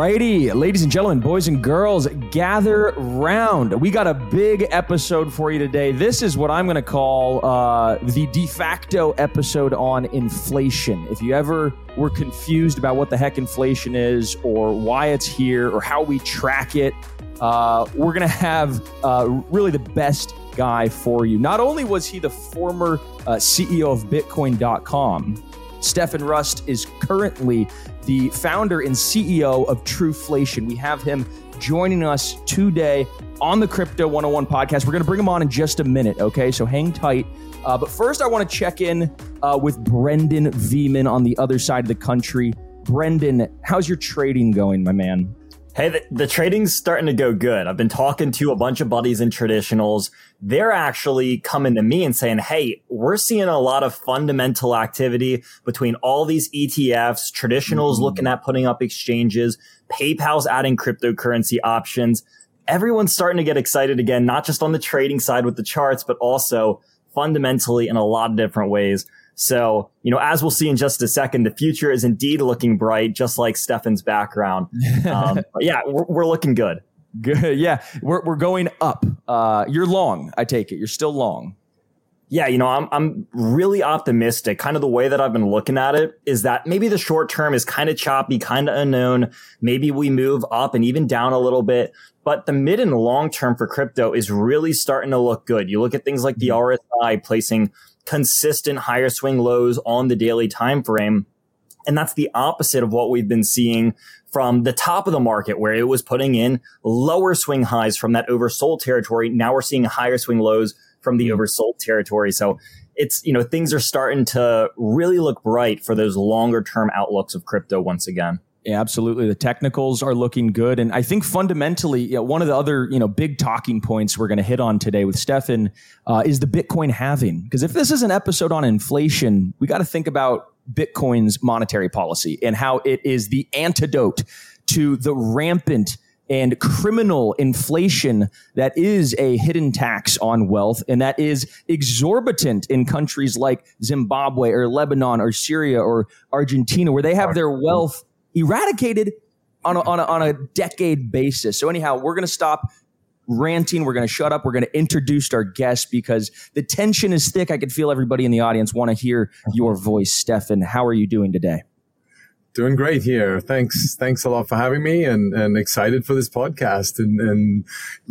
righty, ladies and gentlemen, boys and girls, gather round. We got a big episode for you today. This is what I'm going to call the de facto episode on inflation. If you ever were confused about what the heck inflation is or why it's here or how we track it, we're going to have really the best guy for you. Not only was he the former CEO of Bitcoin.com, Stephen Rust is currently the founder and CEO of Truflation. We have him joining us today on the Crypto 101 podcast. We're going to bring him on in just a minute, okay? So hang tight. But first, I want to check in with Brendan Veeman on the other side of the country. Brendan, how's your trading going, my man? Hey, the trading's starting to go good. I've been talking to a bunch of buddies in traditionals. They're actually coming to me and saying, hey, we're seeing a lot of fundamental activity between all these ETFs, traditionals looking at putting up exchanges, PayPal's adding cryptocurrency options. Everyone's starting to get excited again, not just on the trading side with the charts, but also fundamentally in a lot of different ways. So, as we'll see in just a second, the future is indeed looking bright, just like Stefan's background. But yeah, we're looking good. Good. Yeah, we're going up. You're long, I take it. You're still long. Yeah, I'm really optimistic. Kind of the way that I've been looking at it is that maybe the short term is kind of choppy, kind of unknown. Maybe we move up and even down a little bit. But the mid and long term for crypto is really starting to look good. You look at things like the RSI placing consistent higher swing lows on the daily time frame. And that's the opposite of what we've been seeing from the top of the market, where it was putting in lower swing highs from that oversold territory. Now we're seeing higher swing lows from the oversold territory. So it's, things are starting to really look bright for those longer term outlooks of crypto once again. Yeah, absolutely. The technicals are looking good. And I think fundamentally, one of the other, big talking points we're going to hit on today with Stefan is the Bitcoin halving. Because if this is an episode on inflation, we got to think about Bitcoin's monetary policy and how it is the antidote to the rampant and criminal inflation that is a hidden tax on wealth, and that is exorbitant in countries like Zimbabwe or Lebanon or Syria or Argentina, where they have their wealth eradicated on a decade basis. So anyhow, we're going to stop ranting. We're going to shut up. We're going to introduce our guest because the tension is thick. I can feel everybody in the audience want to hear your voice. Stefan, how are you doing today? Doing great here. Thanks a lot for having me, and excited for this podcast, and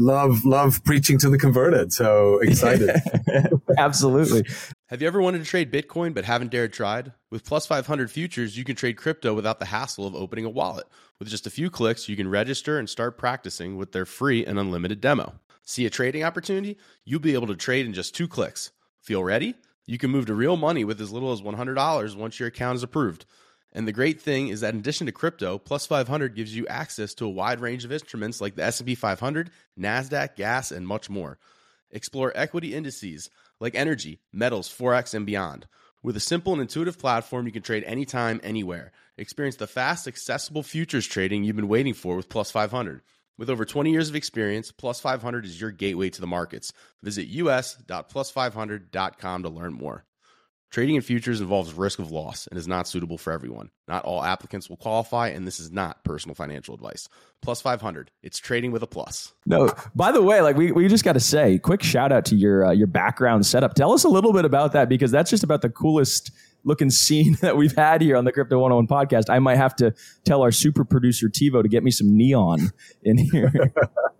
love preaching to the converted. So excited. Absolutely. Have you ever wanted to trade Bitcoin but haven't dared tried? With Plus 500 Futures, you can trade crypto without the hassle of opening a wallet. With just a few clicks, you can register and start practicing with their free and unlimited demo. See a trading opportunity? You'll be able to trade in just 2 clicks. Feel ready? You can move to real money with as little as $100 once your account is approved. And the great thing is that in addition to crypto, Plus 500 gives you access to a wide range of instruments like the S&P 500, NASDAQ, gas, and much more. Explore equity indices like energy, metals, Forex, and beyond. With a simple and intuitive platform, you can trade anytime, anywhere. Experience the fast, accessible futures trading you've been waiting for with Plus 500. With over 20 years of experience, Plus 500 is your gateway to the markets. Visit us.plus500.com to learn more. Trading in futures involves risk of loss and is not suitable for everyone. Not all applicants will qualify, and this is not personal financial advice. Plus 500, it's trading with a plus. No, by the way, we just got to say, quick shout out to your background setup. Tell us a little bit about that, because that's just about the coolest looking scene that we've had here on the Crypto 101 podcast. I might have to tell our super producer TiVo to get me some neon in here.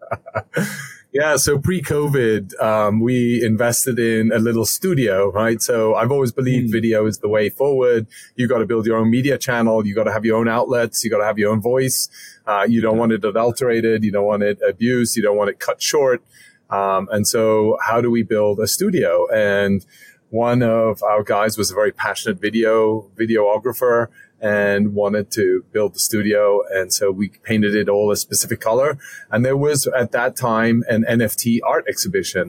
Yeah, so pre-COVID, we invested in a little studio, right? So I've always believed video is the way forward. You got to build your own media channel. You got to have your own outlets. You got to have your own voice. You don't want it adulterated. You don't want it abused. You don't want it cut short. And so how do we build a studio? And one of our guys was a very passionate videographer and wanted to build the studio. And so we painted it all a specific color. And there was at that time an NFT art exhibition.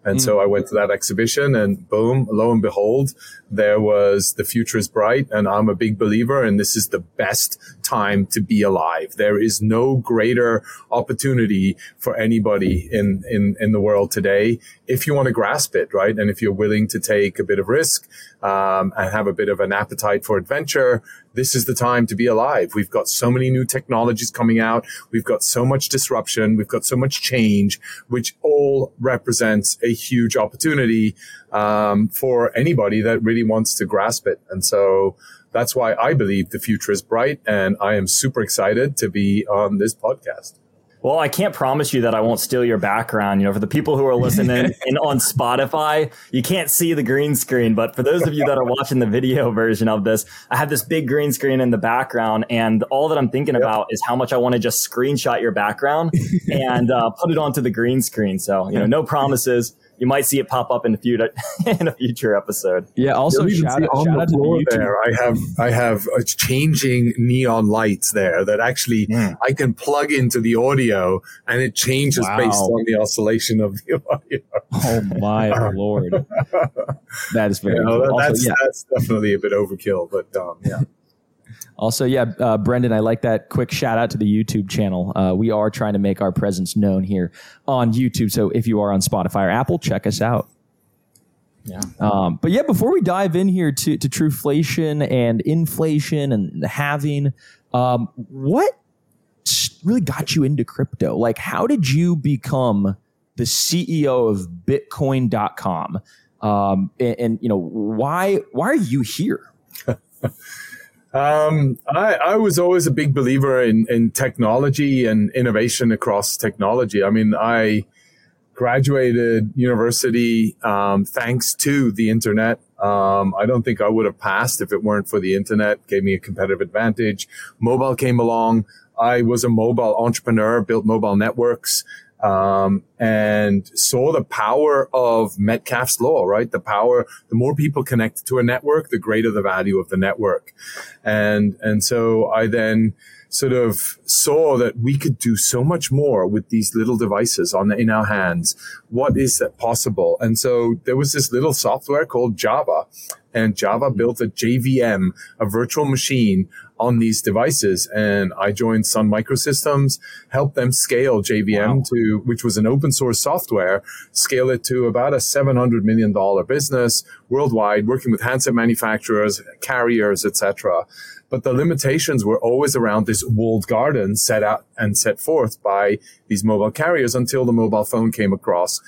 And so I went to that exhibition and boom, lo and behold, there was The Future is Bright. And I'm a big believer, and this is the best time to be alive. There is no greater opportunity for anybody in the world today if you want to grasp it, right? And if you're willing to take a bit of risk, and have a bit of an appetite for adventure, this is the time to be alive. We've got so many new technologies coming out. We've got so much disruption. We've got so much change, which all represents a huge opportunity for anybody that really wants to grasp it. And so that's why I believe the future is bright, and I am super excited to be on this podcast. Well, I can't promise you that I won't steal your background. For the people who are listening and on Spotify, you can't see the green screen. But for those of you that are watching the video version of this, I have this big green screen in the background. And all that I'm thinking about is how much I want to just screenshot your background and put it onto the green screen. So, no promises. You might see it pop up in a future episode. Yeah. Also, shout out to the YouTube. There, I have changing neon lights there that actually I can plug into the audio, and it changes based on the oscillation of the audio. Oh my Lord, that is very cool. That's definitely a bit overkill, but yeah. Also, Brendan, I like that quick shout out to the YouTube channel. We are trying to make our presence known here on YouTube. So if you are on Spotify or Apple, check us out. Yeah. But before we dive in here to Truflation and inflation and the halving, what really got you into crypto? Like, how did you become the CEO of Bitcoin.com? And why are you here? I was always a big believer in technology and innovation across technology. I mean, I graduated university thanks to the internet. I don't think I would have passed if it weren't for the internet. It gave me a competitive advantage. Mobile came along. I was a mobile entrepreneur, built mobile networks, and saw the power of Metcalfe's law, right? The more people connected to a network, the greater the value of the network. And so I then sort of saw that we could do so much more with these little devices in our hands. What is that possible? And so there was this little software called Java, and Java built a JVM, a virtual machine, on these devices. And I joined Sun Microsystems, helped them scale JVM which was an open source software, scale it to about a $700 million business worldwide, working with handset manufacturers, carriers, etc. But the limitations were always around this walled garden set out and set forth by these mobile carriers until the mobile phone came across.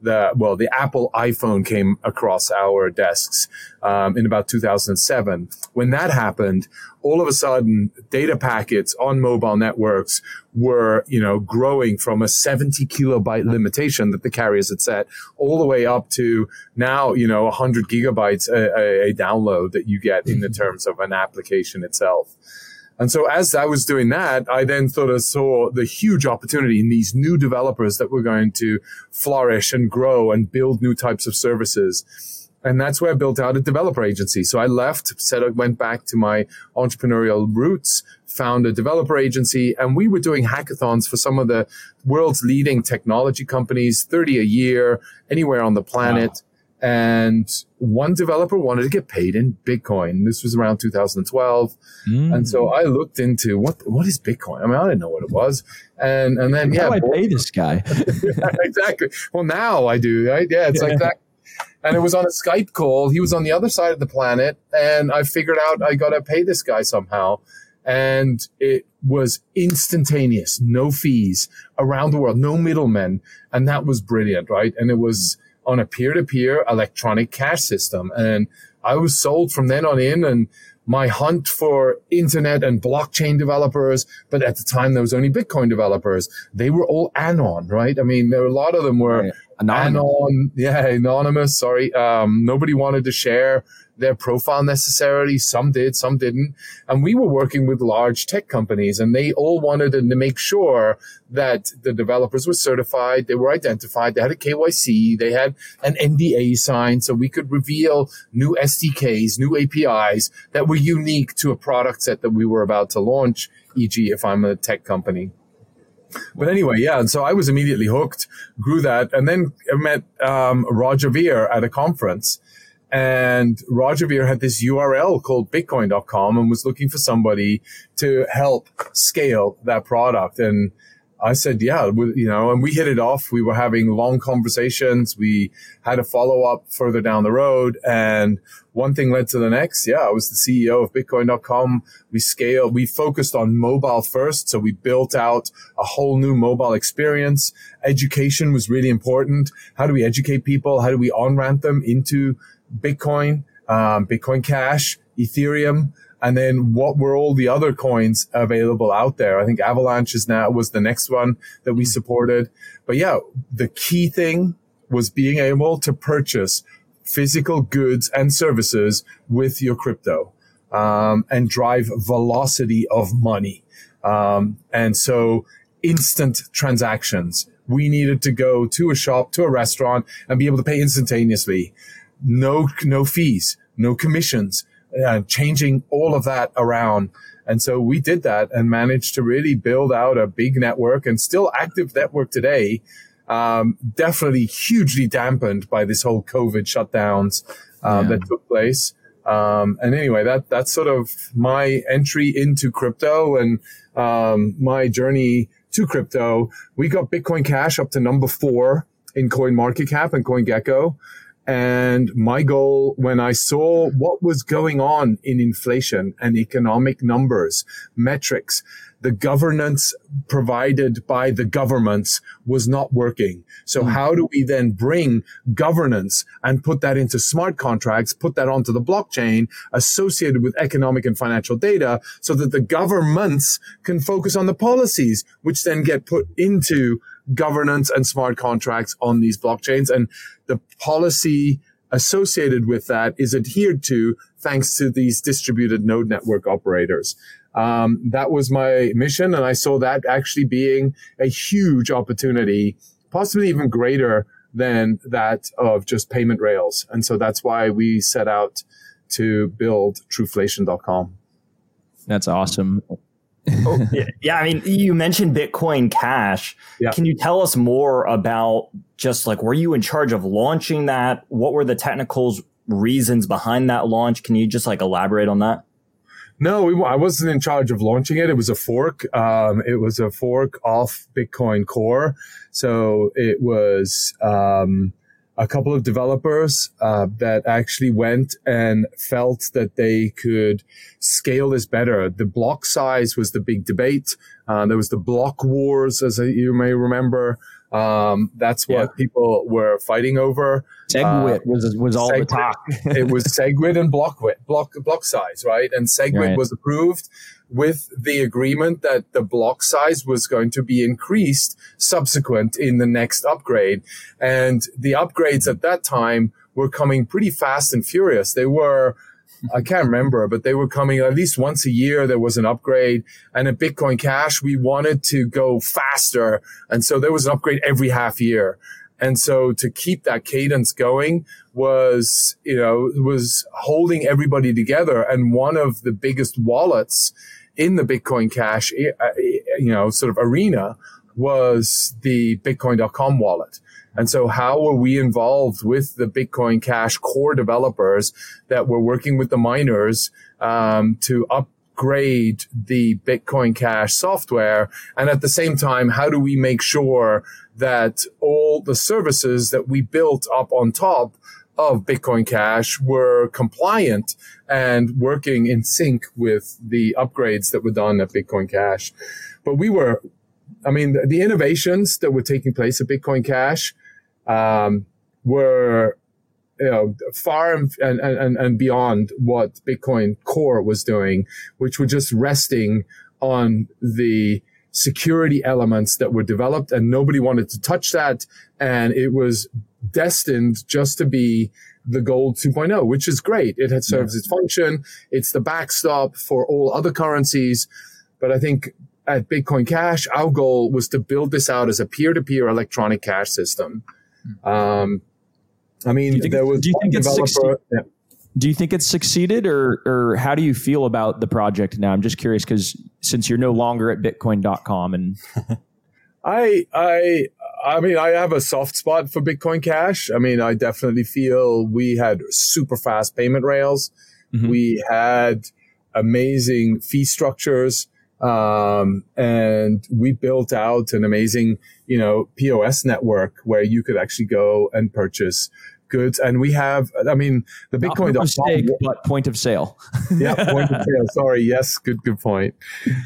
The Apple iPhone came across our desks in about 2007. When that happened, all of a sudden, data packets on mobile networks were, growing from a 70 kilobyte limitation that the carriers had set all the way up to now, 100 gigabytes a download that you get in the terms of an application itself. And so as I was doing that, I then sort of saw the huge opportunity in these new developers that were going to flourish and grow and build new types of services. And that's where I built out a developer agency. So I went back to my entrepreneurial roots, found a developer agency, and we were doing hackathons for some of the world's leading technology companies, 30 a year, anywhere on the planet. Wow. And one developer wanted to get paid in Bitcoin. This was around 2012. And so I looked into what is Bitcoin? I mean, I didn't know what it was. And then, how do I pay this guy? Exactly. Well, now I do, right? Yeah, it's like that. And it was on a Skype call. He was on the other side of the planet. And I figured out I got to pay this guy somehow. And it was instantaneous, no fees around the world, no middlemen. And that was brilliant, right? And it was on a peer-to-peer electronic cash system. And I was sold from then on in, and my hunt for internet and blockchain developers, but at the time there was only Bitcoin developers. They were all anon, right? I mean, a lot of them were anonymous. Sorry. Nobody wanted to share their profile necessarily. Some did, some didn't. And we were working with large tech companies, and they all wanted to make sure that the developers were certified, they were identified, they had a KYC, they had an NDA signed, so we could reveal new SDKs, new APIs that were unique to a product set that we were about to launch, e.g. if I'm a tech company. But anyway, yeah. And so I was immediately hooked, grew that, and then I met Roger Ver at a conference. And Roger Ver had this URL called Bitcoin.com and was looking for somebody to help scale that product. And I said, yeah, and we hit it off. We were having long conversations. We had a follow-up further down the road, and one thing led to the next. Yeah, I was the CEO of Bitcoin.com. We focused on mobile first. So we built out a whole new mobile experience. Education was really important. How do we educate people? How do we on-ramp them into Bitcoin, Bitcoin Cash, Ethereum? And then what were all the other coins available out there? I think Avalanche was the next one that we supported. But yeah, the key thing was being able to purchase physical goods and services with your crypto, and drive velocity of money. And so instant transactions. We needed to go to a shop, to a restaurant, and be able to pay instantaneously. No fees, no commissions. Changing all of that around. And so we did that and managed to really build out a big network, and still active network today. Definitely hugely dampened by this whole COVID shutdowns that took place. And anyway, that's sort of my entry into crypto and my journey to crypto. We got Bitcoin Cash up to number 4 in CoinMarketCap and CoinGecko. And my goal, when I saw what was going on in inflation and economic numbers, metrics, the governance provided by the governments was not working. So how do we then bring governance and put that into smart contracts, put that onto the blockchain associated with economic and financial data, so that the governments can focus on the policies, which then get put into governance and smart contracts on these blockchains. And the policy associated with that is adhered to thanks to these distributed node network operators. That was my mission, and I saw that actually being a huge opportunity, possibly even greater than that of just payment rails. And so that's why we set out to build Trueflation.com. That's awesome. Yeah, I mean, you mentioned Bitcoin Cash. Yeah. Can you tell us more about just like, were you in charge of launching that? What were the technical reasons behind that launch? Can you just like elaborate on that? No, I wasn't in charge of launching it. It was a fork. It was a fork off Bitcoin Core. So it was a couple of developers that actually went and felt that they could scale this better. The block size was the big debate. There was the block wars, as you may remember. That's what people were fighting over. SegWit was all the talk. It was SegWit and block size, right? And SegWit was approved with the agreement that the block size was going to be increased subsequent in the next upgrade. And the upgrades at that time were coming pretty fast and furious. They were, I can't remember, but they were coming at least once a year. There was an upgrade. And at Bitcoin Cash, we wanted to go faster. And so there was an upgrade every half year. And so to keep that cadence going was holding everybody together. And one of the biggest wallets in the Bitcoin Cash, sort of arena was the Bitcoin.com wallet. And so how were we involved with the Bitcoin Cash core developers that were working with the miners to upgrade the Bitcoin Cash software? And at the same time, how do we make sure that all the services that we built up on top of Bitcoin Cash were compliant and working in sync with the upgrades that were done at Bitcoin Cash? But the innovations that were taking place at Bitcoin Cash were far and beyond what Bitcoin Core was doing, which were just resting on the security elements that were developed, and nobody wanted to touch that. And it was destined just to be the gold 2.0, which is great. It had serves its function. It's the backstop for all other currencies. But I think at Bitcoin Cash, our goal was to build this out as a peer-to-peer electronic cash system. Do you think it's succeeded, or how do you feel about the project now? I'm just curious because since you're no longer at Bitcoin.com and I mean, I have a soft spot for Bitcoin Cash. I mean, I definitely feel we had super fast payment rails. Mm-hmm. We had amazing fee structures. And we built out an amazing, POS network where you could actually go and purchase goods. And we have, I mean, the Bitcoin but point of sale. Yeah, point of sale. Sorry. Yes. Good point.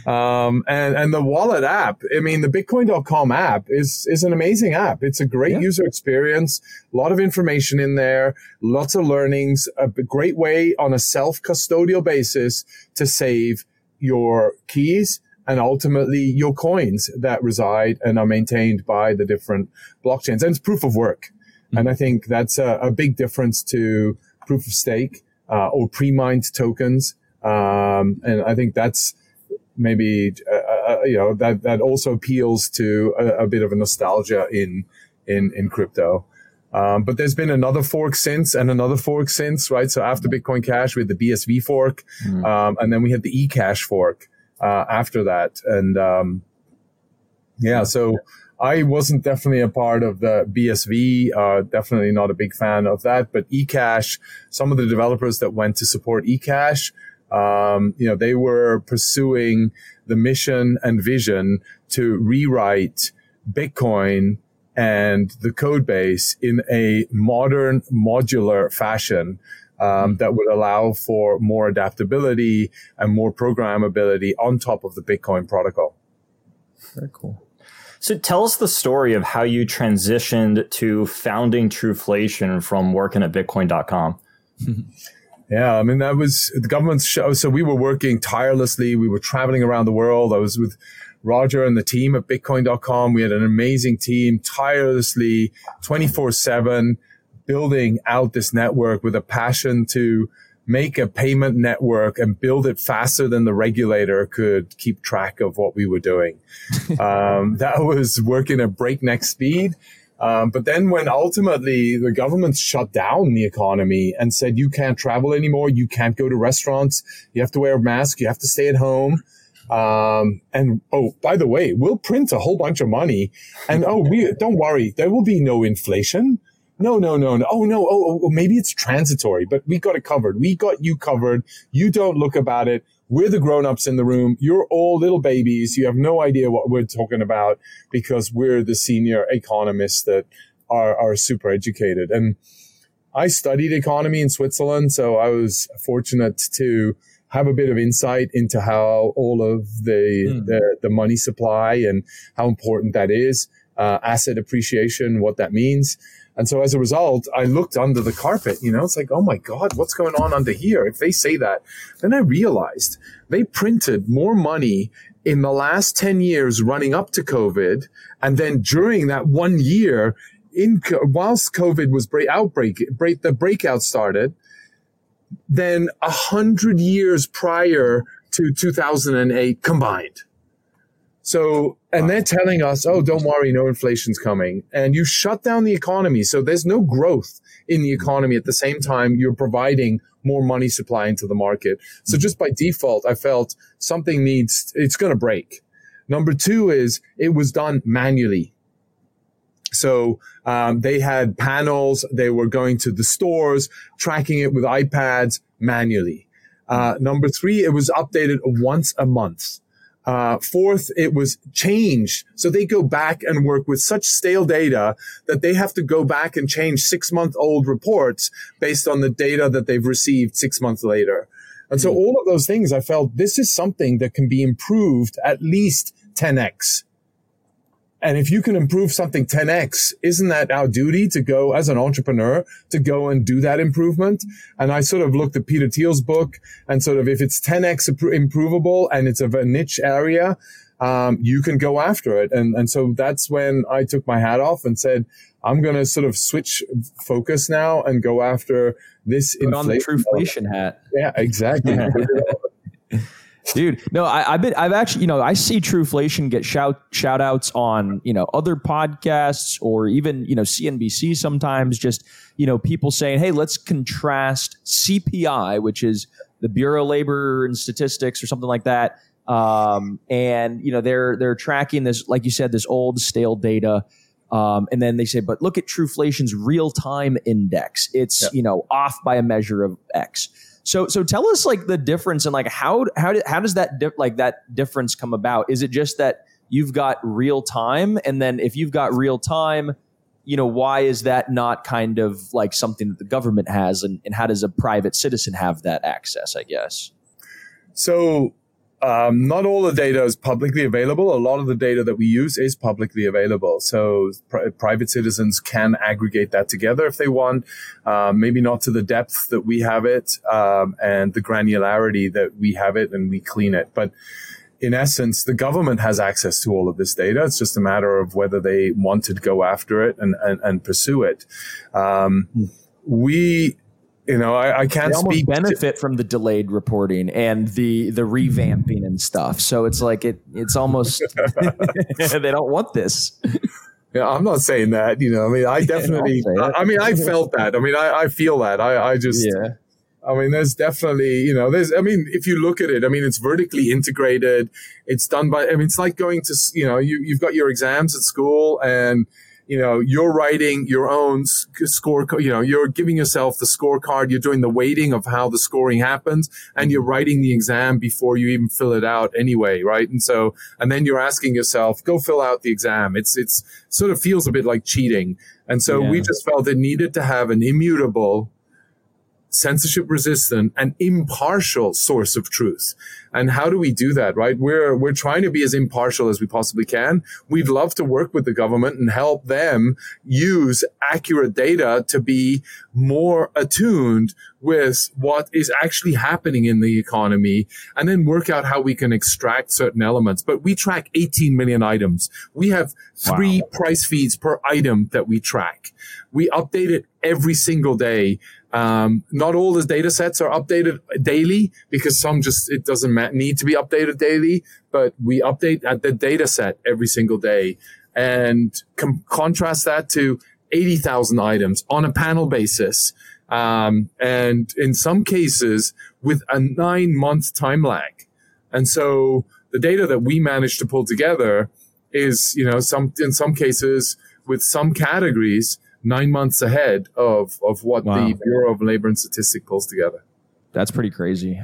And the wallet app, I mean, the Bitcoin.com app is an amazing app. It's a great user experience, a lot of information in there, lots of learnings, a great way on a self-custodial basis to save your keys and ultimately your coins that reside and are maintained by the different blockchains. And it's proof of work. And I think that's a big difference to proof of stake or pre-mined tokens. And I think that's maybe, that also appeals to a bit of a nostalgia in crypto. But there's been another fork since and another fork since, right? So after Bitcoin Cash, we had the BSV fork, and then we had the eCash fork after that. And so I wasn't definitely a part of the BSV, definitely not a big fan of that. But eCash, some of the developers that went to support eCash, they were pursuing the mission and vision to rewrite Bitcoin and the code base in a modern modular fashion that would allow for more adaptability and more programmability on top of the Bitcoin protocol. Very cool. So tell us the story of how you transitioned to founding Truflation from working at Bitcoin.com. Yeah, I mean, that was the government's show. So we were working tirelessly. We were traveling around the world. I was with Roger and the team at Bitcoin.com. We had an amazing team, tirelessly 24/7, building out this network with a passion to make a payment network and build it faster than the regulator could keep track of what we were doing. That was working at breakneck speed. But then when ultimately the government shut down the economy and said, you can't travel anymore, you can't go to restaurants, you have to wear a mask, you have to stay at home. And by the way, we'll print a whole bunch of money and don't worry, there will be no inflation. No. Oh, no. Oh, maybe it's transitory, but we got it covered. We got you covered. You don't look about it. We're the grown-ups in the room. You're all little babies. You have no idea what we're talking about because we're the senior economists that are super educated. And I studied economy in Switzerland, so I was fortunate to have a bit of insight into how all of the money supply and how important that is, asset appreciation, what that means. And so as a result, I looked under the carpet, it's like, oh my God, what's going on under here? If they say that, then I realized they printed more money in the last 10 years running up to COVID. And then during that 1 year, whilst COVID was the breakout started, then 100 years prior to 2008 combined. So, and they're telling us, oh, don't worry, no inflation's coming. And you shut down the economy. So there's no growth in the economy. At the same time, you're providing more money supply into the market. So just by default, I felt something it's going to break. Number two is it was done manually. So they had panels. They were going to the stores, tracking it with iPads manually. Number three, it was updated once a month. Fourth, it was changed. So they go back and work with such stale data that they have to go back and change 6-month-old reports based on the data that they've received 6 months later. And so all of those things, I felt this is something that can be improved at least 10x. And if you can improve something 10x, isn't that our duty to go as an entrepreneur to go and do that improvement? And I sort of looked at Peter Thiel's book and sort of if it's 10x improvable and it's of a niche area, you can go after it. And so that's when I took my hat off and said, I'm going to sort of switch focus now and go after this inflation. Put on the Truflation hat. Yeah, exactly. Dude, no, I've actually, I see Truflation get shout outs on, other podcasts or even, CNBC sometimes, just, people saying, hey, let's contrast CPI, which is the Bureau of Labor and Statistics or something like that, And they're tracking this, like you said, this old stale data. And then they say, but look at Truflation's real time index. It's off by a measure of X. So tell us like the difference and like how does that that difference come about? Is it just that you've got real time, and then if you've got real time, why is that not kind of like something that the government has, and how does a private citizen have that access, I guess? So not all the data is publicly available. A lot of the data that we use is publicly available. So private citizens can aggregate that together if they want, maybe not to the depth that we have it, and the granularity that we have it, and we clean it. But in essence, the government has access to all of this data. It's just a matter of whether they want to go after it and pursue it. I can't speak. They almost benefit from the delayed reporting and the revamping and stuff. So it's like it's almost they don't want this. Yeah, I'm not saying that. I definitely. I felt that. I feel that. I just. Yeah. There's definitely, if you look at it, it's vertically integrated. It's done by, it's like going to, you've got your exams at school, and, you're writing your own score, you're giving yourself the scorecard. You're doing the weighting of how the scoring happens, and you're writing the exam before you even fill it out anyway, right? And then you're asking yourself, go fill out the exam. It's sort of feels a bit like cheating. And so we just felt it needed to have an immutable, censorship resistant and impartial source of truth. And how do we do that, right? We're trying to be as impartial as we possibly can. We'd love to work with the government and help them use accurate data to be more attuned with what is actually happening in the economy, and then work out how we can extract certain elements. But we track 18 million items. We have 3 price feeds per item that we track. We update it every single day. Not all the data sets are updated daily, because some it doesn't need to be updated daily, but we update at the data set every single day, and contrast that to 80,000 items on a panel basis. And in some cases with a 9-month time lag. And so the data that we managed to pull together is, in some cases with some categories, 9 months ahead of what the Bureau of Labor and Statistics pulls together. That's pretty crazy.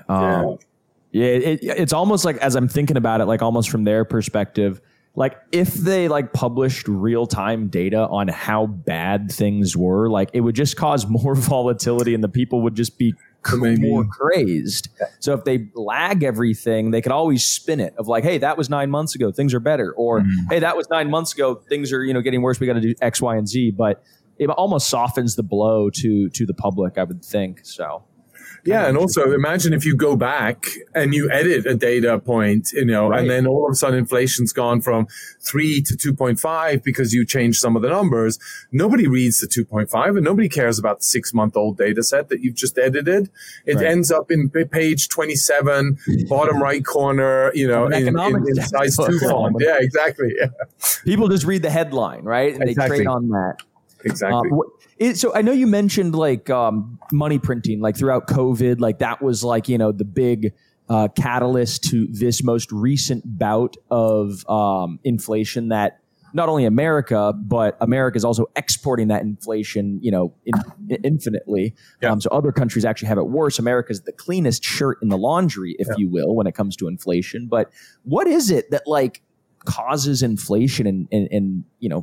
It's almost like, as I'm thinking about it, like almost from their perspective, like if they like published real time data on how bad things were, like it would just cause more volatility, and the people would just be more crazed. So if they lag everything, they could always spin it of like, hey, that was 9 months ago, things are better, or hey, that was 9 months ago, things are getting worse, we got to do X, Y, and Z. But it almost softens the blow to the public, I would think. So yeah, and also imagine if you go back and you edit a data point, right, and then all of a sudden inflation's gone from 3 to 2.5 because you changed some of the numbers. Nobody reads the 2.5, and nobody cares about the 6-month-old data set that you've just edited. It ends up in page 27, bottom right corner, in size 2 font. Yeah, exactly. Yeah. People just read the headline, right? And they trade on that. Exactly. So I know you mentioned like money printing, like throughout COVID, like that was like, the big catalyst to this most recent bout of inflation that not only America, but America is also exporting that inflation, infinitely. Yeah. So other countries actually have it worse. America's the cleanest shirt in the laundry, if you will, when it comes to inflation. But what is it that like causes inflation and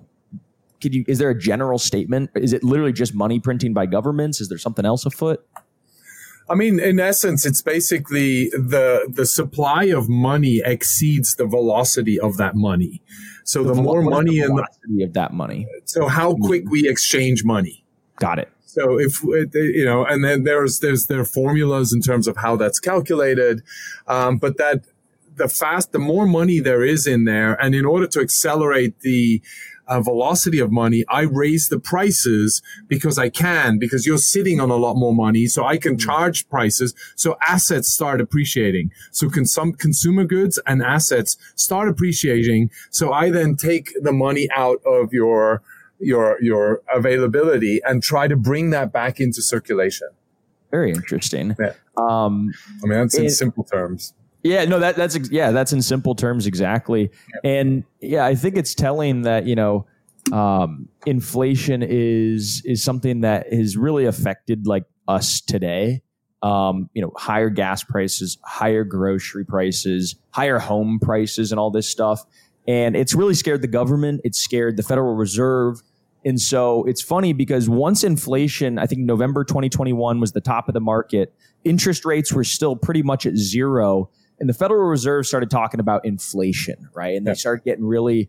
is there a general statement? Is it literally just money printing by governments? Is there something else afoot? In essence, it's basically the supply of money exceeds the velocity of that money. So the more money and the velocity of that money. So how quick we exchange money. Got it. So and then there's their formulas in terms of how that's calculated, but that the more money there is in there, and in order to accelerate the velocity of money, I raise the prices because you're sitting on a lot more money, so I can charge prices. So assets start appreciating. So consumer goods and assets start appreciating. So I then take the money out of your availability and try to bring that back into circulation. Very interesting. Yeah. That's in simple terms. Yeah, no, that's in simple terms exactly. And yeah, I think it's telling that, inflation is something that has really affected like us today. Higher gas prices, higher grocery prices, higher home prices, and all this stuff. And it's really scared the government. It's scared the Federal Reserve. And so it's funny because once inflation, I think November 2021 was the top of the market, interest rates were still pretty much at zero. And the Federal Reserve started talking about inflation, right? And they started getting really,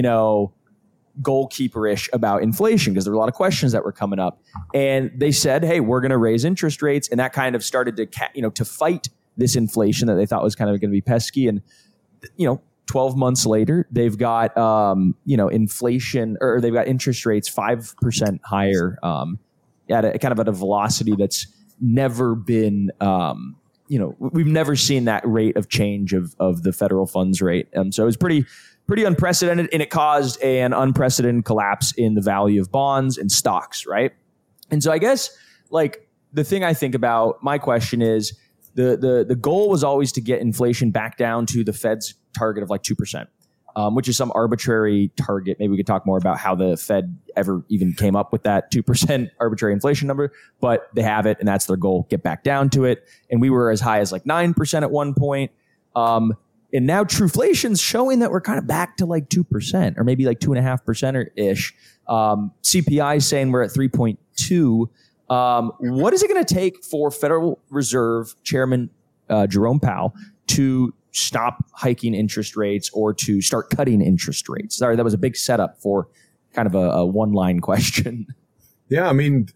goalkeeper-ish about inflation because there were a lot of questions that were coming up. And they said, hey, we're going to raise interest rates. And that kind of started to, to fight this inflation that they thought was kind of going to be pesky. And, 12 months later, they've got, inflation, or they've got interest rates 5% higher at a velocity that's never been, we've never seen that rate of change of the federal funds rate. So it was pretty unprecedented, and it caused an unprecedented collapse in the value of bonds and stocks, right? And so I guess like the thing I think about, my question is the goal was always to get inflation back down to the Fed's target of like 2%, which is some arbitrary target. Maybe we could talk more about how the Fed ever even came up with that 2% arbitrary inflation number, but they have it and that's their goal, get back down to it. And we were as high as like 9% at one point. And now Truflation's showing that we're kind of back to like 2% or maybe like 2.5% or ish. CPI is saying we're at 3.2. What is it going to take for Federal Reserve Chairman Jerome Powell to stop hiking interest rates or to start cutting interest rates? Sorry, that was a big setup for kind of a one-line question. Yeah, I mean,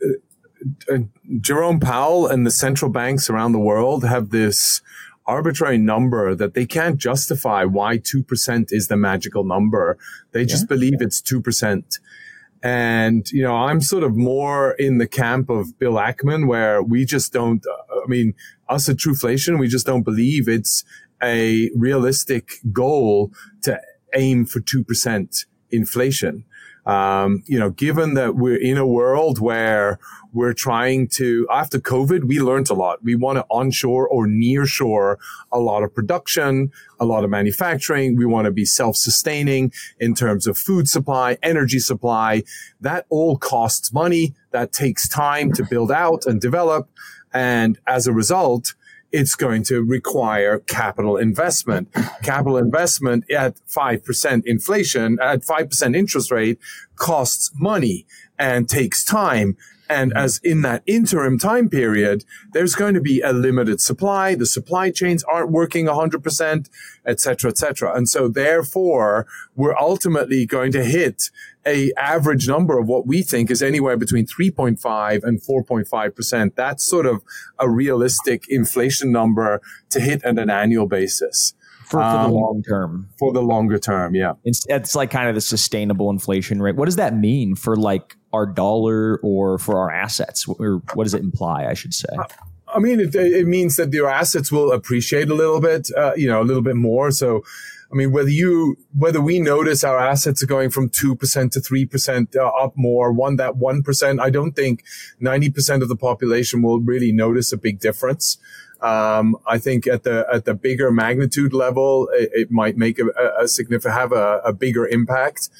Jerome Powell and the central banks around the world have this arbitrary number that they can't justify why 2% is the magical number. They just believe it's 2%. And, I'm sort of more in the camp of Bill Ackman, where we just don't, us at Truflation, we just don't believe it's a realistic goal to aim for 2% inflation. Given that we're in a world where we're trying to, after COVID, we learned a lot. We want to onshore or nearshore a lot of production, a lot of manufacturing. We want to be self-sustaining in terms of food supply, energy supply. That all costs money. That takes time to build out and develop. And as a result, it's going to require capital investment. Capital investment at 5% inflation, at 5% interest rate, costs money and takes time. And as in that interim time period, there's going to be a limited supply. The supply chains aren't working 100%, et cetera, et cetera. And so therefore, we're ultimately going to hit a average number of what we think is anywhere between 3.5 and 4.5%. That's sort of a realistic inflation number to hit on an annual basis. For the long term. For the longer term, yeah. It's like kind of the sustainable inflation rate. What does that mean for like our dollar or for our assets? Or what does it imply, I should say? I mean, it means that your assets will appreciate a little bit, a little bit more. So, I mean, whether we notice our assets are going from 2% to 3% up more, 1%, I don't think 90% of the population will really notice a big difference. I think at the bigger magnitude level, it might make have a bigger impact.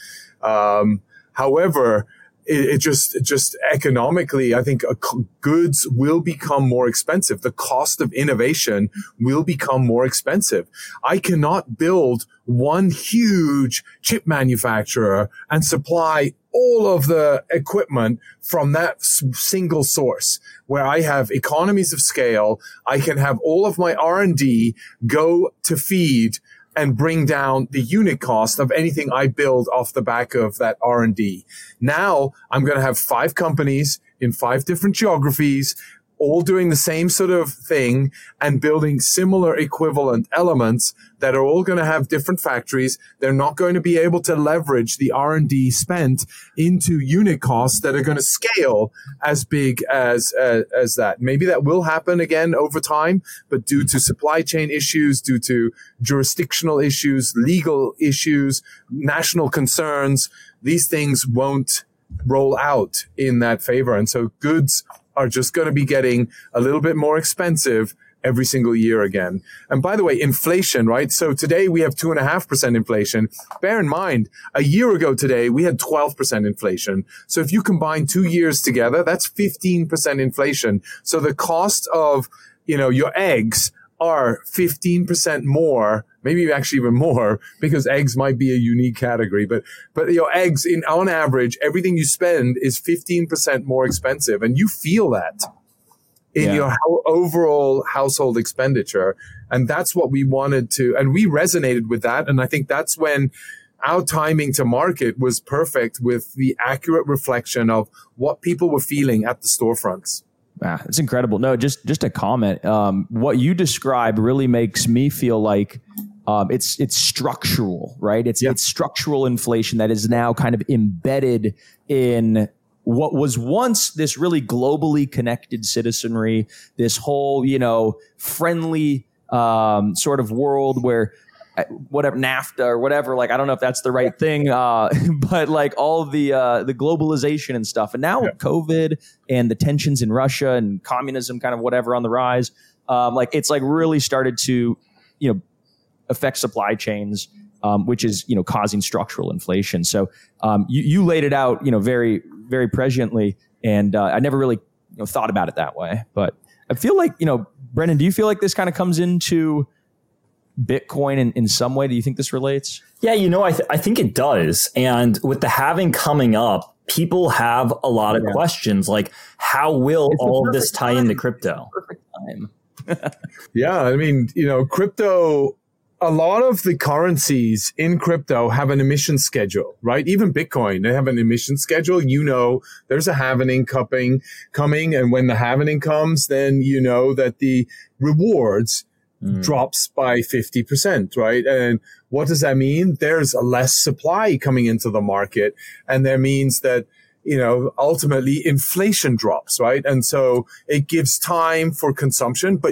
However, it just economically, I think goods will become more expensive. The cost of innovation will become more expensive. I cannot build one huge chip manufacturer and supply all of the equipment from that single source where I have economies of scale. I can have all of my R&D go to feed and bring down the unit cost of anything I build off the back of that R&D. Now I'm going to have 5 companies in 5 different geographies, all doing the same sort of thing and building similar equivalent elements that are all going to have different factories. They're not going to be able to leverage the R&D spent into unit costs that are going to scale as big as that. Maybe that will happen again over time, but due to supply chain issues, due to jurisdictional issues, legal issues, national concerns, these things won't roll out in that favor. And so goods are just going to be getting a little bit more expensive every single year again. And by the way, inflation, right? So today we have 2.5% inflation. Bear in mind, a year ago today, we had 12% inflation. So if you combine 2 years together, that's 15% inflation. So the cost of, your eggs are 15% more, maybe actually even more, because eggs might be a unique category. But eggs, on average, everything you spend is 15% more expensive. And you feel that in your overall household expenditure. And that's what we wanted to, and we resonated with that. And I think that's when our timing to market was perfect, with the accurate reflection of what people were feeling at the storefronts. Ah, it's incredible. No, just a comment. What you describe really makes me feel like it's structural, right? It's structural inflation that is now kind of embedded in what was once this really globally connected citizenry, this whole, friendly sort of world where whatever NAFTA or whatever, like, I don't know if that's the right thing, but like all of the globalization and stuff. And now with COVID and the tensions in Russia and communism kind of whatever on the rise, like it's like really started to, affect supply chains, which is, causing structural inflation. So you laid it out, very, very presciently. And I never really thought about it that way. But I feel like, Brendan, do you feel like this kind of comes into Bitcoin in some way? Do you think this relates? Yeah, I think it does. And with the halving coming up, people have a lot of questions, like how will all of this tie into crypto? Perfect time. Yeah, I mean, crypto, a lot of the currencies in crypto have an emission schedule, right? Even Bitcoin, they have an emission schedule. There's a halvening coming. And when the halvening comes, then that the rewards drops by 50%, right? And what does that mean? There's less supply coming into the market. And that means that, ultimately inflation drops, right? And so it gives time for consumption, but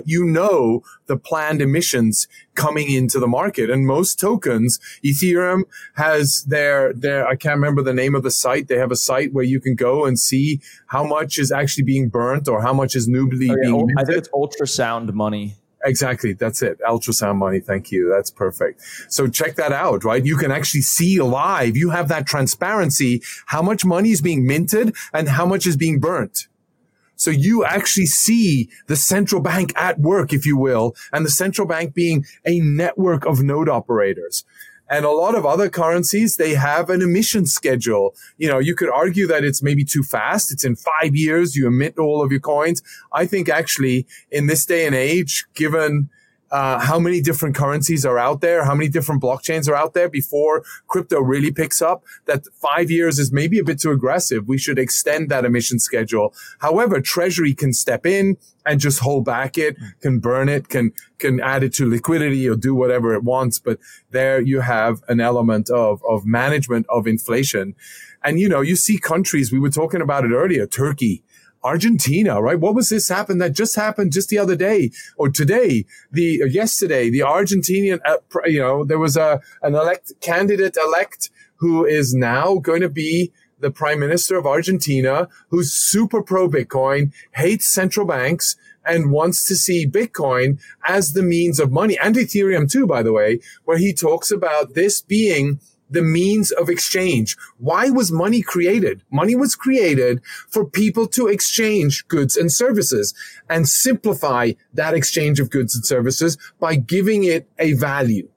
the planned emissions coming into the market. And most tokens, Ethereum has their, I can't remember the name of the site. They have a site where you can go and see how much is actually being burnt or how much is newly being minted. I think it's ultrasound money. Exactly. That's it. Ultrasound money. Thank you. That's perfect. So check that out, right? You can actually see live. You have that transparency, how much money is being minted and how much is being burnt. So you actually see the central bank at work, if you will, and the central bank being a network of node operators. And a lot of other currencies, they have an emission schedule. You could argue that it's maybe too fast. It's in 5 years, you emit all of your coins. I think actually in this day and age, given how many different currencies are out there, how many different blockchains are out there before crypto really picks up, that 5 years is maybe a bit too aggressive. We should extend that emission schedule. However, Treasury can step in and just hold back can burn it, can add it to liquidity or do whatever it wants. But there you have an element of management of inflation. And, you see countries, we were talking about it earlier, Turkey, Argentina, right? What was this that just happened just the other day or today, yesterday, the Argentinian, there was an candidate elect who is now going to be the prime minister of Argentina, who's super pro Bitcoin, hates central banks, and wants to see Bitcoin as the means of money, and Ethereum too, by the way, where he talks about this being the means of exchange. Why was money created? Money was created for people to exchange goods and services and simplify that exchange of goods and services by giving it a value.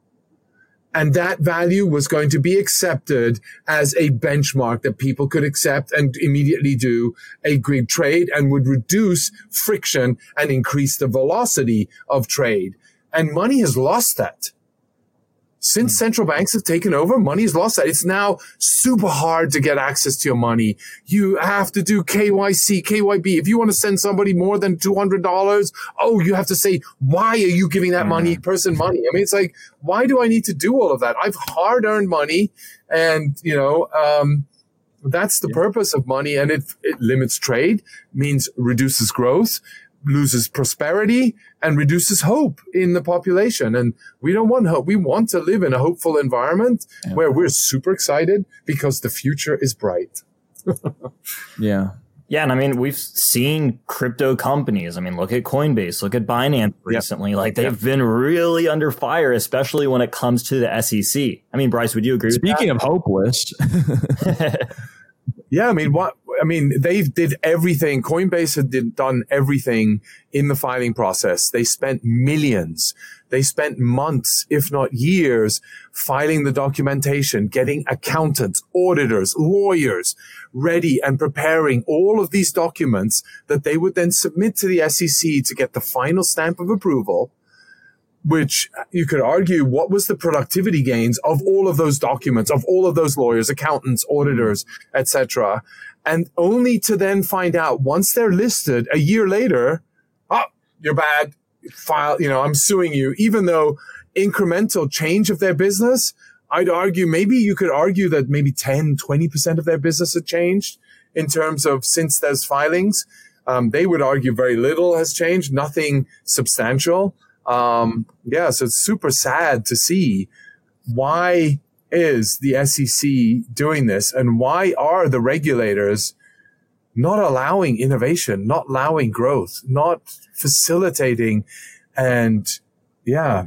And that value was going to be accepted as a benchmark that people could accept and immediately do a grid trade and would reduce friction and increase the velocity of trade. And money has lost that. Since central banks have taken over, money has lost that. It's now super hard to get access to your money. You have to do KYC, KYB. If you want to send somebody more than $200, you have to say, why are you giving that person money? I mean, it's like, why do I need to do all of that? I've hard-earned money, and, that's the purpose of money. And it limits trade, means reduces growth, loses prosperity, and reduces hope in the population. And we don't want hope. We want to live in a hopeful environment where we're super excited because the future is bright. Yeah. Yeah, and I mean, we've seen crypto companies. I mean, look at Coinbase, look at Binance recently. Like, they've been really under fire, especially when it comes to the SEC. I mean, Bryce, would you agree with that? Speaking of hopeless. Yeah, they did everything. Coinbase had done everything in the filing process. They spent millions. They spent months, if not years, filing the documentation, getting accountants, auditors, lawyers ready and preparing all of these documents that they would then submit to the SEC to get the final stamp of approval, which you could argue, what was the productivity gains of all of those documents, of all of those lawyers, accountants, auditors, etc., and only to then find out once they're listed a year later, oh, you're bad, file, I'm suing you, even though incremental change of their business, I'd argue, maybe you could argue that maybe 10, 20% of their business had changed in terms of since those filings. They would argue very little has changed, nothing substantial. So it's super sad to see. Why is the SEC doing this? And why are the regulators not allowing innovation, not allowing growth, not facilitating and, I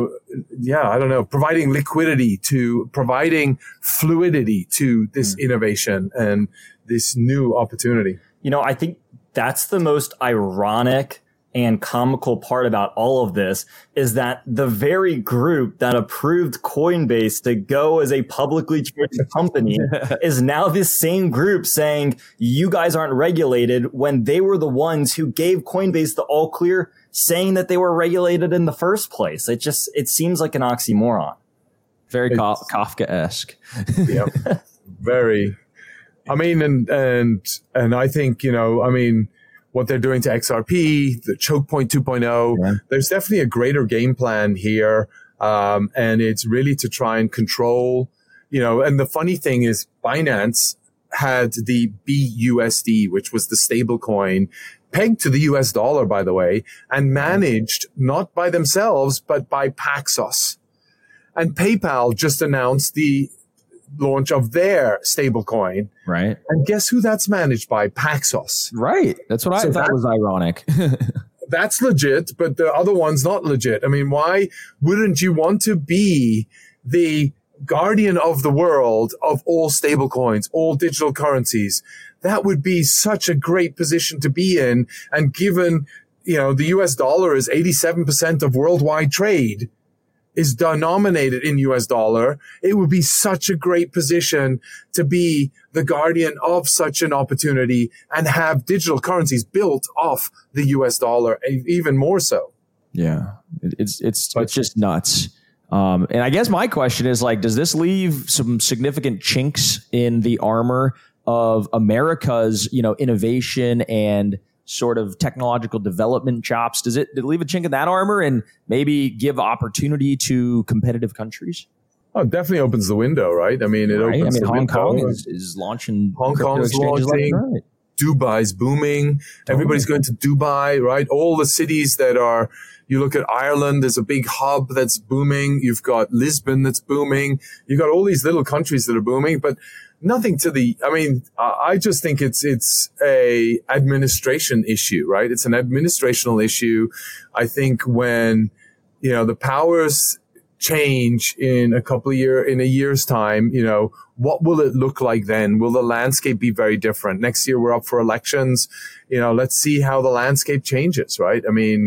don't know, providing liquidity to, providing fluidity to this innovation and this new opportunity? I think that's the most ironic and comical part about all of this is that the very group that approved Coinbase to go as a publicly traded company is now this same group saying you guys aren't regulated when they were the ones who gave Coinbase the all clear, saying that they were regulated in the first place. It seems like an oxymoron. Very Kafka-esque. Yeah, very. I mean, and I think, what they're doing to XRP, the choke point 2.0. There's definitely a greater game plan here. And it's really to try and control, and the funny thing is Binance had the BUSD, which was the stable coin pegged to the US dollar, by the way, and managed not by themselves, but by Paxos. And PayPal just announced the launch of their stablecoin. Right. And guess who that's managed by? Paxos. Right. That's what I thought was ironic. That's legit, but the other one's not legit. I mean, why wouldn't you want to be the guardian of the world of all stablecoins, all digital currencies? That would be such a great position to be in. And given, the US dollar is 87% of worldwide trade, is denominated in US dollar, it would be such a great position to be the guardian of such an opportunity and have digital currencies built off the US dollar, even more so. Yeah, it's just nuts. And I guess my question is, does this leave some significant chinks in the armor of America's, innovation and sort of technological development chops? Did it leave a chink in that armor and maybe give opportunity to competitive countries? Oh, it definitely opens the window, right? I mean, opens the Hong window. Kong is launching. Hong Kong's launching. Right. Dubai's booming. Everybody's going to Dubai, right? All the cities you look at Ireland, there's a big hub that's booming. You've got Lisbon that's booming. You've got all these little countries that are booming, but nothing I just think it's a administration issue, right? It's an administrational issue. I think when, the powers change in in a year's time, what will it look like then? Will the landscape be very different? Next year, we're up for elections. Let's see how the landscape changes, right? I mean,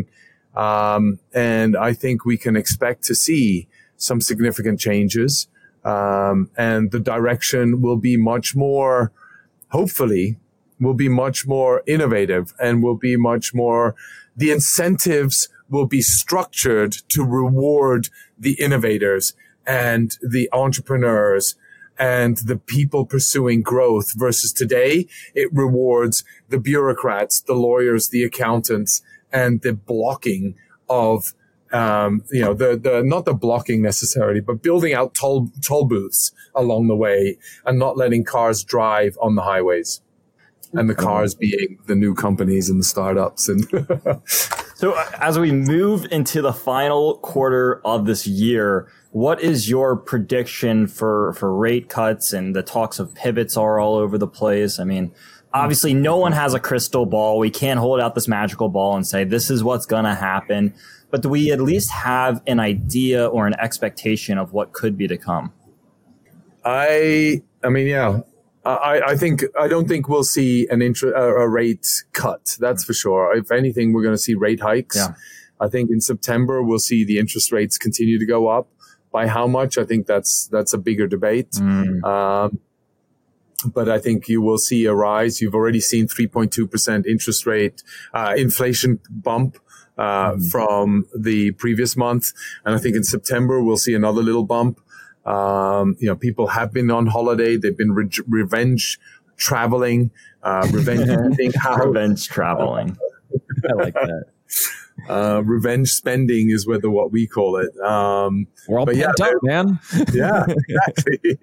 and I think we can expect to see some significant changes. And the direction will be much more, hopefully, will be much more innovative and will be much more, the incentives will be structured to reward the innovators and the entrepreneurs and the people pursuing growth versus today, it rewards the bureaucrats, the lawyers, the accountants, and the blocking of not the blocking necessarily, but building out toll booths along the way and not letting cars drive on the highways, and the cars being the new companies and the startups. And so as we move into the final quarter of this year, what is your prediction for rate cuts? And the talks of pivots are all over the place. I mean, Obviously, no one has a crystal ball. We can't hold out this magical ball and say, this is what's going to happen. But do we at least have an idea or an expectation of what could be to come? I mean, yeah. I don't think we'll see a rate cut. That's for sure. If anything, we're going to see rate hikes. Yeah. I think in September we'll see the interest rates continue to go up. By how much? I think that's a bigger debate. But I think you will see a rise. You've already seen 3.2% interest rate inflation bump from the previous month, and I think in September we'll see another little bump. People have been on holiday. They've been revenge traveling, revenge eating out. Revenge traveling. I like that. Revenge spending is what we call it. We're all pent up, man. Yeah, exactly.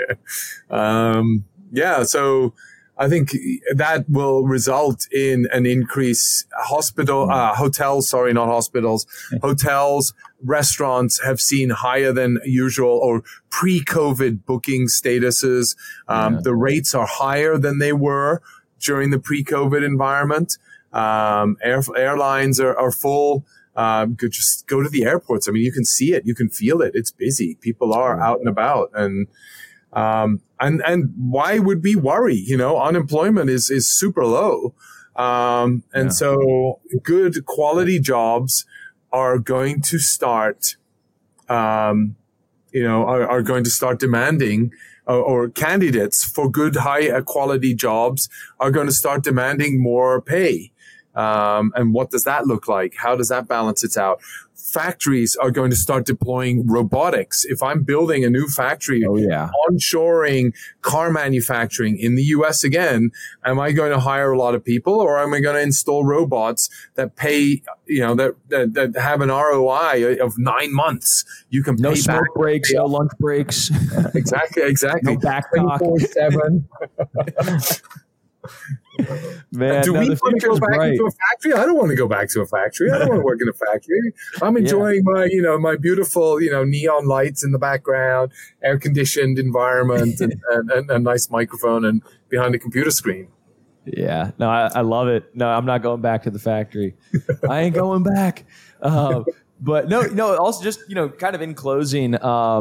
So I think that will result in an increase. Hotels, restaurants have seen higher than usual or pre-COVID booking statuses. The rates are higher than they were during the pre-COVID environment. Airlines are full. Just go to the airports. I mean, you can see it. You can feel it. It's busy. People are out and about. And why would we worry? Unemployment is super low. So good quality jobs are going to start, are going to start demanding, or candidates for good, high quality jobs are going to start demanding more pay. And what does that look like? How does that balance it out? Factories are going to start deploying robotics. If I'm building a new factory, onshoring car manufacturing in the US again, am I going to hire a lot of people, or am I going to install robots that pay, that have an ROI of 9 months? You can no pay smoke back. breaks, no lunch breaks. Exactly. No back talk. 24/7. Man, do we want to go back into a factory? I don't want to go back to a factory. I don't want to work in a factory. I'm enjoying my beautiful, neon lights in the background, air conditioned environment, and a nice microphone and behind a computer screen. Yeah, no, I love it. No, I'm not going back to the factory. I ain't going back. But no. Also, just kind of in closing.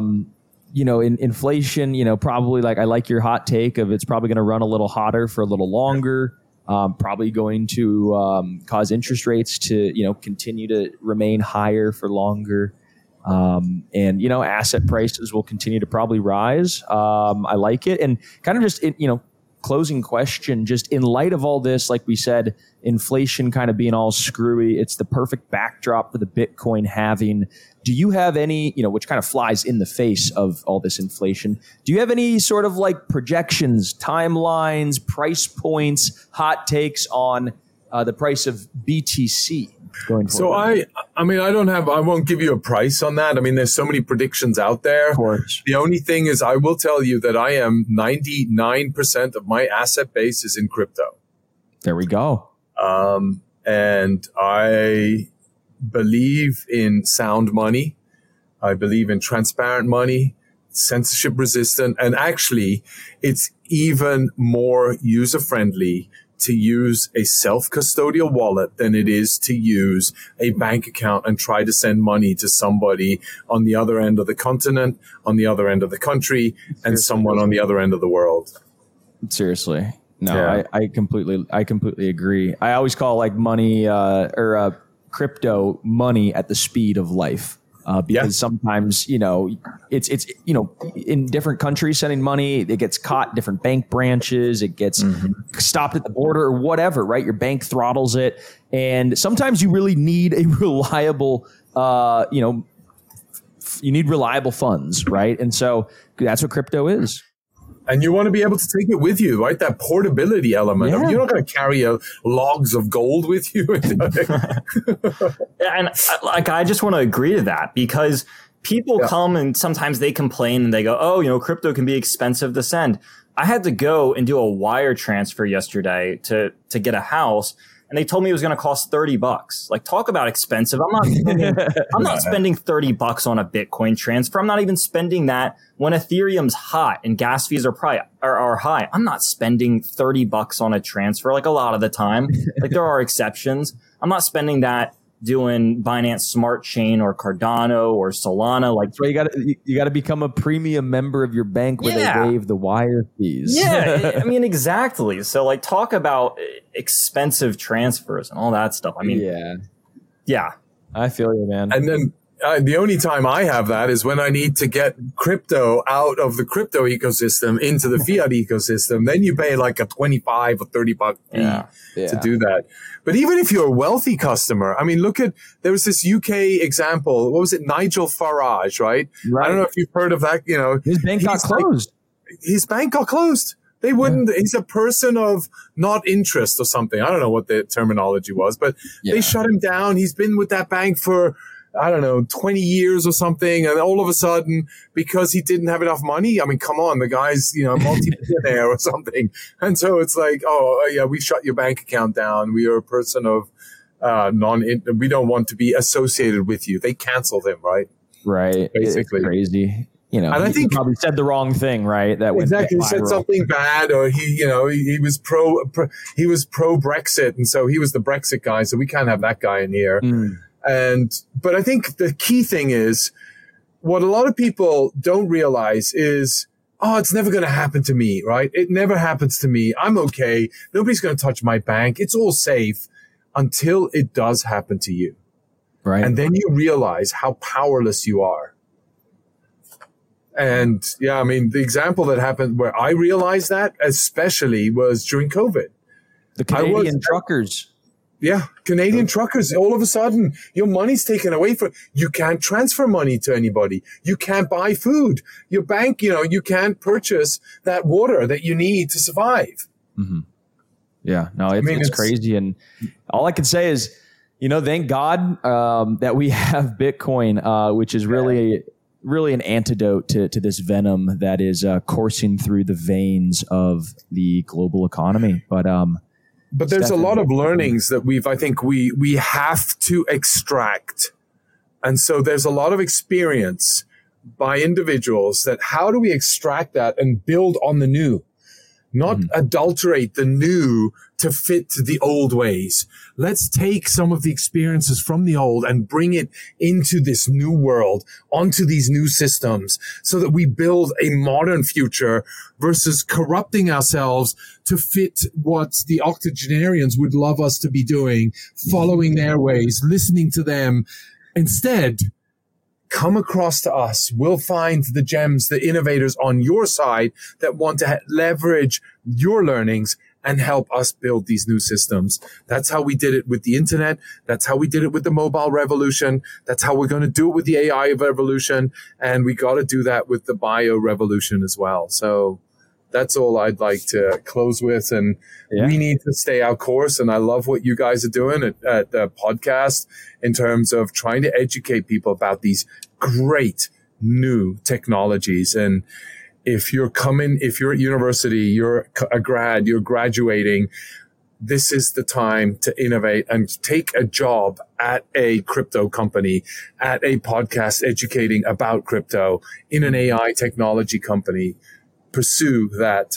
In inflation, probably I like your hot take of it's probably going to run a little hotter for a little longer, probably going to cause interest rates to, continue to remain higher for longer. And asset prices will continue to probably rise. I like it. And kind of just, closing question, just in light of all this, like we said, inflation kind of being all screwy, it's the perfect backdrop for the Bitcoin halving. Do you have any, which kind of flies in the face of all this inflation, do you have any sort of projections, timelines, price points, hot takes on the price of BTC going forward? So I won't give you a price on that. I mean, there's so many predictions out there. Of course. The only thing is I will tell you that I am 99% of my asset base is in crypto. There we go. And I believe in sound money. I believe in transparent money, censorship resistant, and actually it's even more user friendly to use a self-custodial wallet than it is to use a bank account and try to send money to somebody on the other end of the continent, on the other end of the country, and someone on the other end of the world. Seriously. No, I completely agree. I always call money crypto money at the speed of life. Because sometimes, it's in different countries sending money, it gets caught in different bank branches, it gets stopped at the border or whatever, right? Your bank throttles it. And sometimes you really need a reliable, you need reliable funds, right? And so that's what crypto is. And you want to be able to take it with you, right? That portability element. Yeah. You're not going to carry logs of gold with you. And I just want to agree to that, because people come and sometimes they complain and they go, oh, crypto can be expensive to send. I had to go and do a wire transfer yesterday to get a house. And they told me it was going to cost $30. Like, talk about expensive. I'm not spending $30 on a Bitcoin transfer. I'm not even spending that when Ethereum's hot and gas fees are high. I'm not spending $30 on a transfer like a lot of the time. Like, there are exceptions. I'm not spending that doing Binance Smart Chain or Cardano or Solana. Like, so you got to become a premium member of your bank where they waive the wire fees. Yeah, I mean, exactly. So, like, talk about expensive transfers and all that stuff. I mean, yeah. I feel you, man. And then the only time I have that is when I need to get crypto out of the crypto ecosystem into the fiat ecosystem. Then you pay like a 25 or $30 fee to do that. But even if you're a wealthy customer, I mean, there was this UK example. What was it? Nigel Farage, right? I don't know if you've heard of that. His bank got closed. His bank got closed. They wouldn't, he's a person of not interest or something. I don't know what the terminology was, but they shut him down. He's been with that bank for, I don't know, 20 years or something. And all of a sudden, because he didn't have enough money, I mean, come on, the guy's, multi-millionaire or something. And so it's like, we shut your bank account down. We are a person of, we don't want to be associated with you. They canceled him, right? Right. Basically. It's crazy. And I think he probably said the wrong thing, right? That exactly. He said something bad, or he was pro Brexit. And so he was the Brexit guy. So we can't have that guy in here. But I think the key thing is what a lot of people don't realize is, it's never going to happen to me, right? It never happens to me. I'm okay. Nobody's going to touch my bank. It's all safe until it does happen to you. Right. And then you realize how powerless you are. And the example that happened where I realized that especially was during COVID. The Canadian truckers. Yeah, Canadian truckers. All of a sudden, your money's taken away from you. Can't transfer money to anybody. You can't buy food. Your bank, you can't purchase that water that you need to survive. Mm-hmm. Yeah, no, it's crazy. And all I can say is, thank God that we have Bitcoin, which is really an antidote to this venom that is coursing through the veins of the global economy. But there's a lot of learnings that I think we have to extract. And so there's a lot of experience by individuals that how do we extract that and build on the new, not adulterate the new to fit the old ways. Let's take some of the experiences from the old and bring it into this new world, onto these new systems, so that we build a modern future versus corrupting ourselves to fit what the octogenarians would love us to be doing, following their ways, listening to them. Instead, come across to us. We'll find the gems, the innovators on your side that want to leverage your learnings and help us build these new systems. That's how we did it with the internet. That's how we did it with the mobile revolution. That's how we're going to do it with the AI revolution. And we got to do that with the bio revolution as well. So that's all I'd like to close with. And we need to stay our course. And I love what you guys are doing at the podcast in terms of trying to educate people about these great new technologies. And if you're at university, you're a grad, you're graduating, this is the time to innovate and take a job at a crypto company, at a podcast educating about crypto, in an AI technology company. Pursue that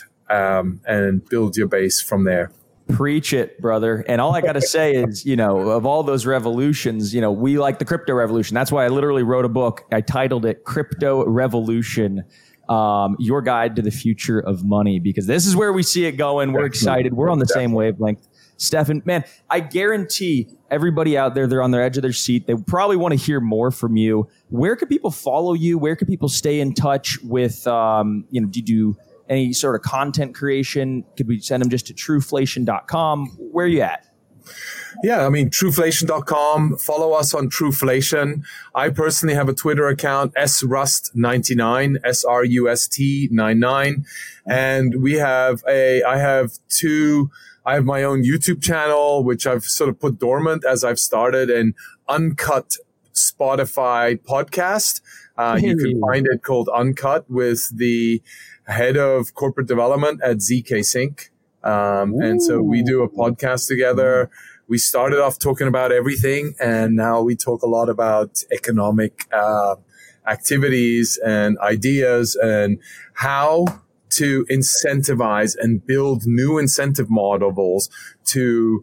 and build your base from there. Preach it, brother. And all I got to say is, of all those revolutions, we like the crypto revolution. That's why I literally wrote a book. I titled it Crypto Revolution, Your Guide to the Future of Money, because this is where we see it going. We're excited. We're on the same wavelength. Stefan, man, I guarantee everybody out there, they're on the edge of their seat. They probably want to hear more from you. Where can people follow you? Where can people stay in touch with, do you do any sort of content creation? Could we send them just to trueflation.com? Where are you at? Yeah, trueflation.com. Follow us on Trueflation. I personally have a Twitter account, srust99, SRUST99. And I have my own YouTube channel, which I've sort of put dormant as I've started, and Uncut Spotify podcast. You can find it called Uncut with the head of corporate development at ZK Sync. And so we do a podcast together. We started off talking about everything, and now we talk a lot about economic activities and ideas and how to incentivize and build new incentive models to,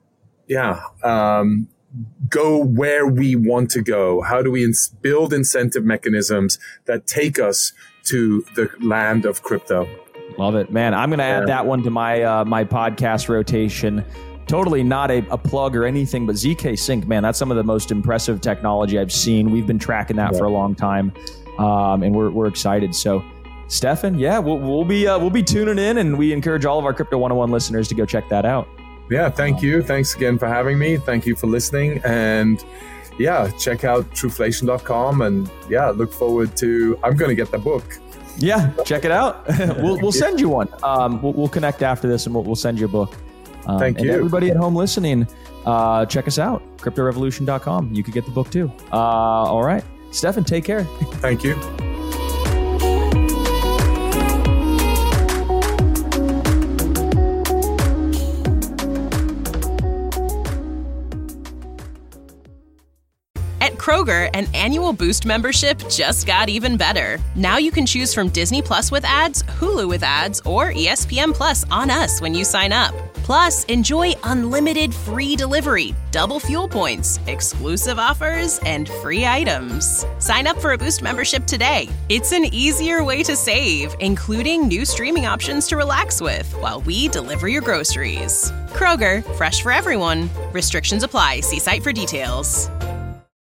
go where we want to go. How do we build incentive mechanisms that take us to the land of crypto? Love it, man. I'm going to add that one to my my podcast rotation. Totally not a plug or anything, but ZK Sync, man, that's some of the most impressive technology I've seen. We've been tracking that for a long time, and we're excited. So, Stefan, we'll be tuning in, and we encourage all of our Crypto 101 listeners to go check that out. Yeah, thank you. Thanks again for having me. Thank you for listening. And check out trueflation.com. And look forward to, I'm going to get the book. Yeah, check it out. We'll send you one. We'll connect after this, and we'll send you a book. Thank you. And everybody at home listening, check us out, cryptorevolution.com. You could get the book too. All right. Stefan, take care. Thank you. At Kroger, an annual Boost membership just got even better. Now you can choose from Disney Plus with ads, Hulu with ads, or ESPN Plus on us when you sign up. Plus, enjoy unlimited free delivery, double fuel points, exclusive offers, and free items. Sign up for a Boost membership today. It's an easier way to save, including new streaming options to relax with while we deliver your groceries. Kroger, fresh for everyone. Restrictions apply. See site for details.